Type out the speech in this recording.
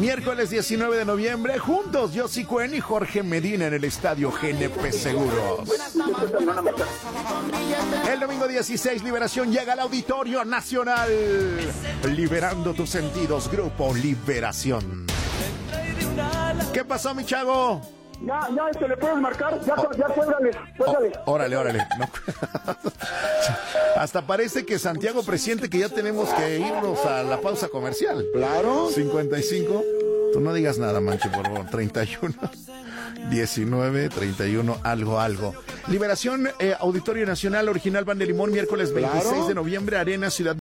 Miércoles 19 de noviembre, juntos, Yossi Cuen y Jorge Medina en el estadio GNP Seguros. El domingo 16, Liberación llega al Auditorio Nacional. Liberando tus sentidos, Grupo Liberación. ¿Qué pasó, mi chavo? Ya, ¿le puedes marcar? Ya, cuélgale. Órale. No. Hasta parece que Santiago presiente que ya tenemos que irnos a la pausa comercial. Claro. 55. Tú no digas nada, Manche, por favor. 31, 19, 31, algo. Liberación, Auditorio Nacional, Original Pan de Limón, miércoles 26 de noviembre, Arena Ciudad